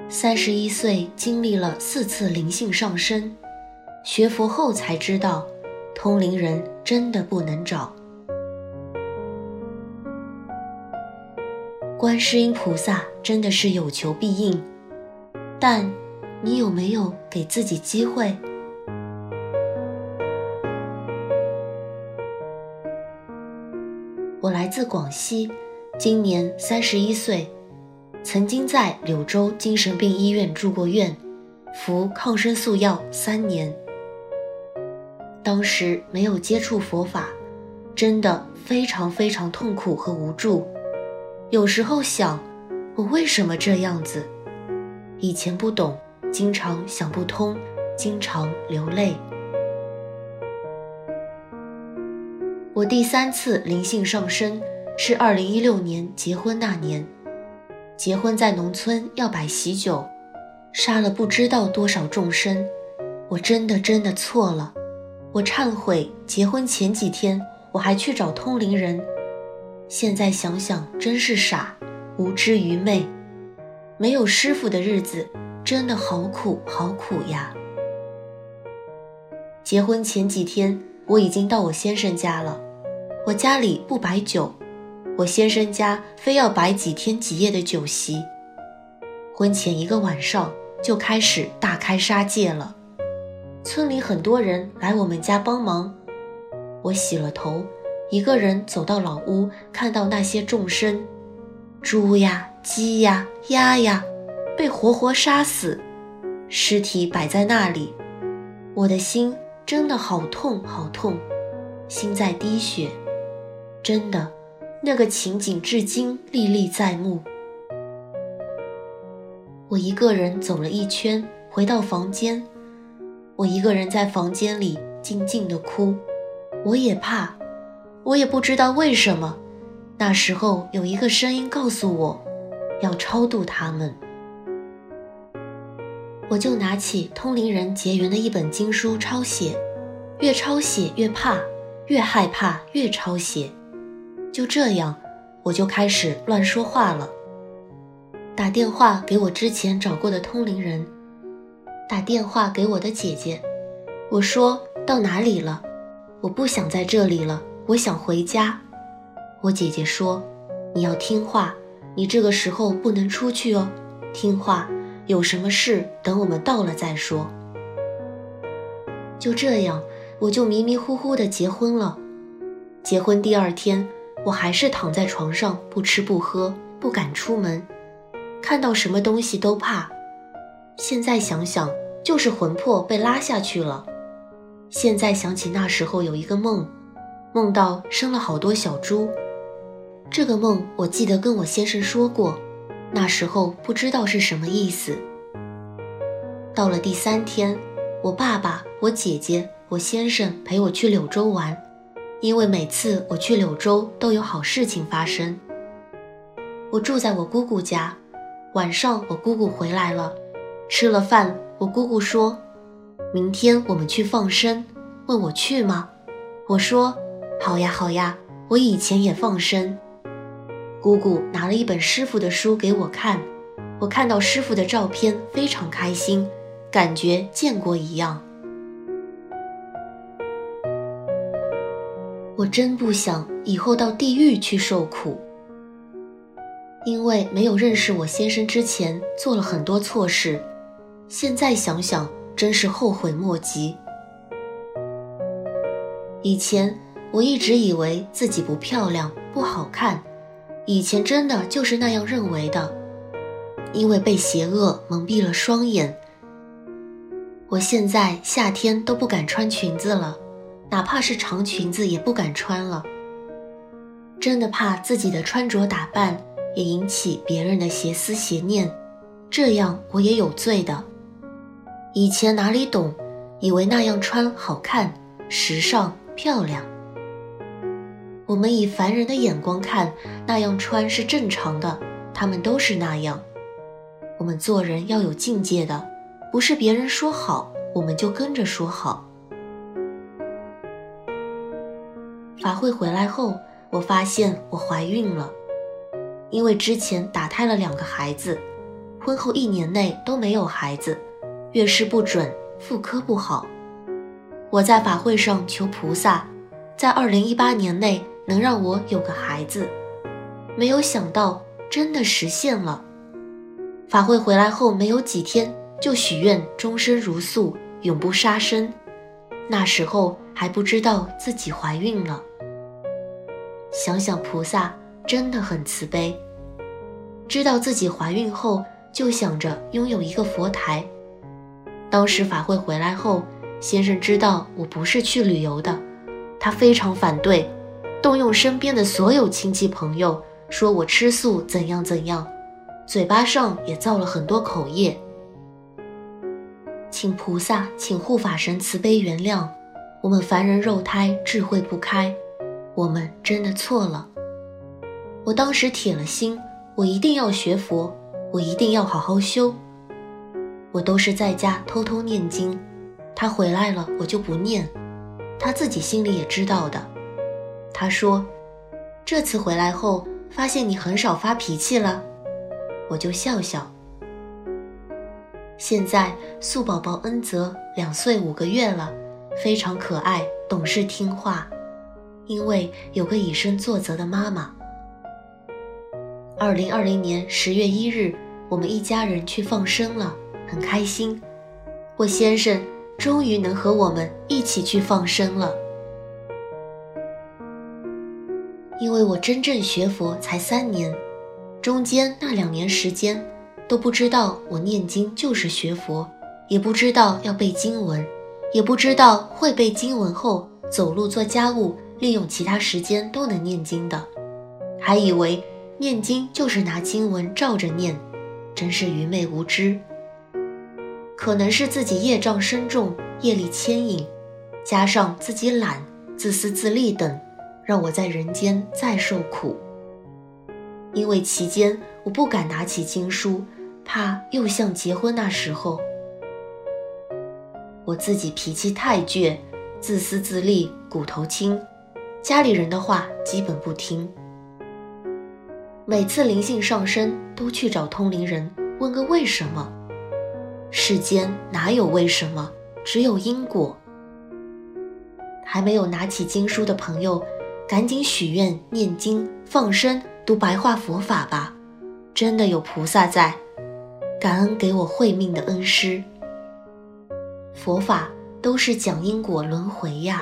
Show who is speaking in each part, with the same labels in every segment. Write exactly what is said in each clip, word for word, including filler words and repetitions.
Speaker 1: 三十一岁经历了四次灵性上升，学佛后才知道，通灵人真的不能找。观世音菩萨真的是有求必应，但你有没有给自己机会？我来自广西，今年三十一岁，曾经在柳州精神病医院住过院，服抗生素药三年。当时没有接触佛法，真的非常非常痛苦和无助。有时候想，我为什么这样子？以前不懂，经常想不通，经常流泪。我第三次灵性上升是二零一六年结婚那年，结婚在农村要摆喜酒，杀了不知道多少众生，我真的真的错了。我忏悔，结婚前几天我还去找通灵人，现在想想真是傻，无知愚昧。没有师父的日子真的好苦好苦呀。结婚前几天我已经到我先生家了，我家里不摆酒，我先生家非要摆几天几夜的酒席。婚前一个晚上就开始大开杀戒了。村里很多人来我们家帮忙，我洗了头，一个人走到老屋，看到那些众生，猪呀鸡呀鸭呀被活活杀死，尸体摆在那里，我的心真的好痛好痛，心在滴血。真的，那个情景至今历历在目。我一个人走了一圈，回到房间，我一个人在房间里静静地哭。我也怕，我也不知道为什么，那时候有一个声音告诉我，要超度他们。我就拿起通灵人结缘的一本经书抄写，越抄写越怕，越害怕越抄写。就这样，我就开始乱说话了。打电话给我之前找过的通灵人，打电话给我的姐姐，我说到哪里了？我不想在这里了，我想回家。我姐姐说，你要听话，你这个时候不能出去哦，听话，有什么事等我们到了再说。就这样，我就迷迷糊糊地结婚了。结婚第二天，我还是躺在床上不吃不喝，不敢出门，看到什么东西都怕。现在想想，就是魂魄被拉下去了。现在想起那时候有一个梦，梦到生了好多小猪。这个梦我记得跟我先生说过，那时候不知道是什么意思。到了第三天，我爸爸、我姐姐、我先生陪我去柳州玩，因为每次我去柳州都有好事情发生。我住在我姑姑家，晚上我姑姑回来了，吃了饭，我姑姑说，明天我们去放生，问我去吗？我说，好呀好呀，我以前也放生。姑姑拿了一本师父的书给我看，我看到师父的照片非常开心，感觉见过一样。我真不想以后到地狱去受苦，因为没有认识我先生之前做了很多错事，现在想想真是后悔莫及。以前我一直以为自己不漂亮不好看，以前真的就是那样认为的，因为被邪恶蒙蔽了双眼。我现在夏天都不敢穿裙子了，哪怕是长裙子也不敢穿了，真的怕自己的穿着打扮也引起别人的邪思邪念，这样我也有罪的。以前哪里懂，以为那样穿好看、时尚、漂亮。我们以凡人的眼光看，那样穿是正常的，他们都是那样。我们做人要有境界的，不是别人说好，我们就跟着说好。法会回来后，我发现我怀孕了，因为之前打胎了两个孩子， 婚后一年内都没有孩子，月事不准，妇科不好。我在法会上求菩萨，在二零一八年内能让我有个孩子，没有想到真的实现了。法会回来后没有几天，就许愿终身如素，永不杀生。那时候还不知道自己怀孕了。想想菩萨真的很慈悲，知道自己怀孕后就想着拥有一个佛台。当时法会回来后，先生知道我不是去旅游的，他非常反对，动用身边的所有亲戚朋友，说我吃素怎样怎样，嘴巴上也造了很多口业。请菩萨，请护法神慈悲原谅，我们凡人肉胎智慧不开，我们真的错了。我当时铁了心，我一定要学佛，我一定要好好修。我都是在家偷偷念经，他回来了我就不念，他自己心里也知道的。他说，这次回来后发现你很少发脾气了，我就笑笑。现在素宝宝恩泽两岁五个月了，非常可爱，懂事听话，因为有个以身作则的妈妈。二零二零年十月一日，我们一家人去放生了，很开心。我先生终于能和我们一起去放生了。因为我真正学佛才三年，中间那两年时间都不知道我念经就是学佛，也不知道要背经文，也不知道会背经文后走路做家务利用其他时间都能念经的，还以为念经就是拿经文照着念，真是愚昧无知。可能是自己业障深重，业力牵引，加上自己懒、自私自利等，让我在人间再受苦。因为期间我不敢拿起经书，怕又像结婚那时候。我自己脾气太倔，自私自利，骨头轻，家里人的话基本不听。每次灵性上升都去找通灵人问个为什么，世间哪有为什么，只有因果。还没有拿起经书的朋友，赶紧许愿念经放生读白话佛法吧，真的有菩萨在，感恩给我慧命的恩师。佛法都是讲因果轮回呀。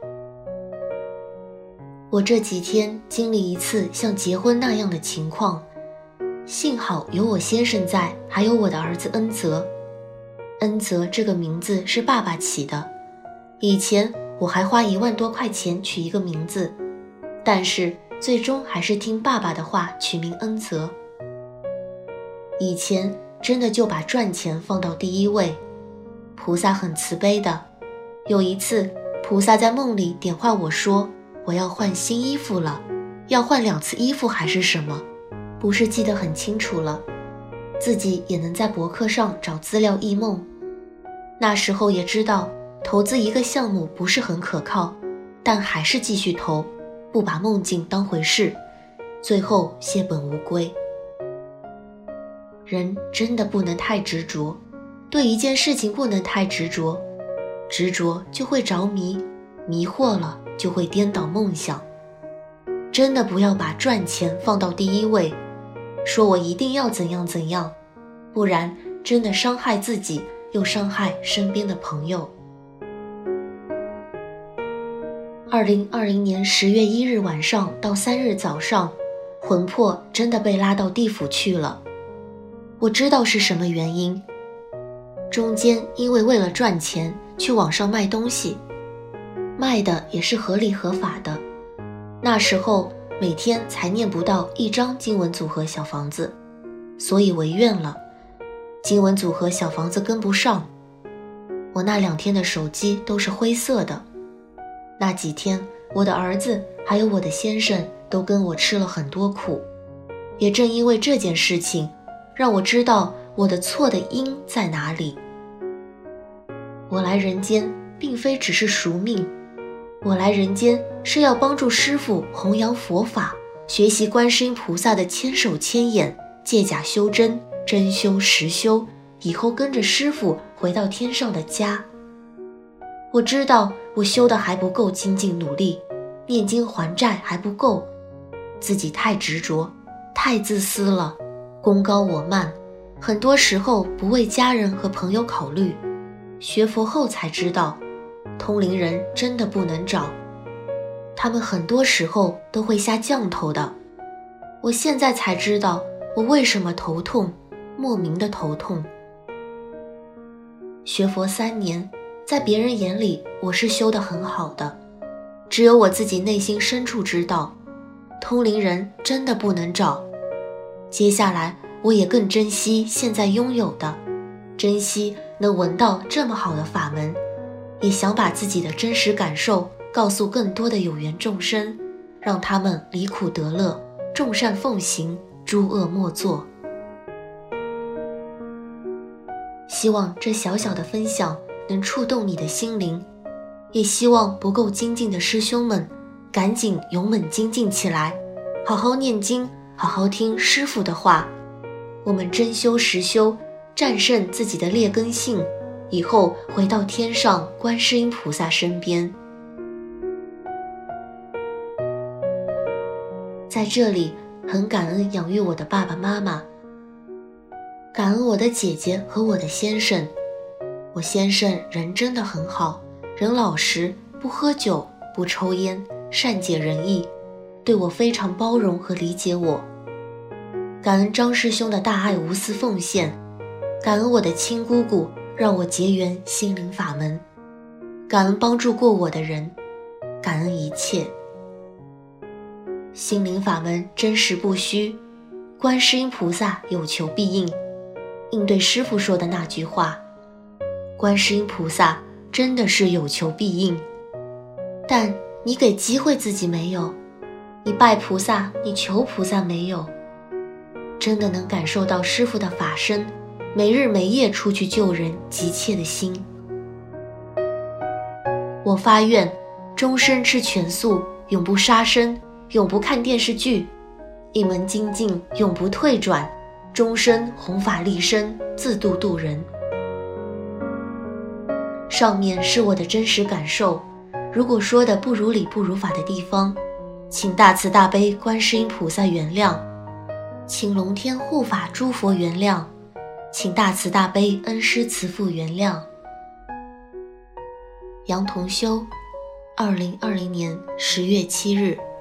Speaker 1: 我这几天经历一次像结婚那样的情况，幸好有我先生在，还有我的儿子恩泽。恩泽这个名字是爸爸起的，以前我还花一万多块钱取一个名字，但是最终还是听爸爸的话取名恩泽。以前真的就把赚钱放到第一位，菩萨很慈悲的。有一次菩萨在梦里点化我说，我要换新衣服了，要换两次衣服还是什么，不是记得很清楚了，自己也能在博客上找资料忆梦。那时候也知道投资一个项目不是很可靠，但还是继续投，不把梦境当回事，最后血本无归。人真的不能太执着，对一件事情不能太执着，执着就会着迷，迷惑了就会颠倒梦想。真的不要把赚钱放到第一位，说我一定要怎样怎样，不然真的伤害自己，又伤害身边的朋友。二零二零年十月一日晚上到三日早上，魂魄真的被拉到地府去了。我知道是什么原因，中间因为为了赚钱去网上卖东西，卖的也是合理合法的，那时候每天才念不到一张经文组合小房子，所以违愿了，经文组合小房子跟不上。我那两天的手机都是灰色的，那几天我的儿子还有我的先生都跟我吃了很多苦，也正因为这件事情让我知道我的错的因在哪里。我来人间并非只是赎命，我来人间是要帮助师父弘扬佛法，学习观世音菩萨的千手千眼，借假修真， 真修实修，以后跟着师父回到天上的家。我知道我修的还不够精进努力，念经还债还不够，自己太执着，太自私了，功高我慢，很多时候不为家人和朋友考虑。学佛后才知道，通灵人真的不能找，他们很多时候都会下降头的。我现在才知道我为什么头痛，莫名的头痛。学佛三年，在别人眼里我是修得很好的，只有我自己内心深处知道，通灵人真的不能找。接下来我也更珍惜现在拥有的，珍惜能闻到这么好的法门，也想把自己的真实感受告诉更多的有缘众生，让他们离苦得乐，众善奉行，诸恶莫作。希望这小小的分享能触动你的心灵，也希望不够精进的师兄们赶紧勇猛精进起来，好好念经，好好听师父的话。我们真修实修，战胜自己的劣根性，以后回到天上观世音菩萨身边。在这里很感恩养育我的爸爸妈妈，感恩我的姐姐和我的先生。我先生人真的很好，人老实，不喝酒，不抽烟，善解人意，对我非常包容和理解我。感恩张师兄的大爱无私奉献，感恩我的亲姑姑让我结缘心灵法门，感恩帮助过我的人，感恩一切。心灵法门真实不虚，观世音菩萨有求必应，应对师父说的那句话，观世音菩萨真的是有求必应，但你给机会自己没有，你拜菩萨，你求菩萨没有，真的能感受到师父的法身，没日没夜出去救人急切的心。我发愿终身吃全素，永不杀生，永不看电视剧，一门精进永不退转，终身弘法利生，自度度人。上面是我的真实感受，如果说的不如理不如法的地方，请大慈大悲观世音菩萨原谅，请龙天护法诸佛原谅，请大慈大悲恩师慈父原谅。杨同修，二零二零年十月七日。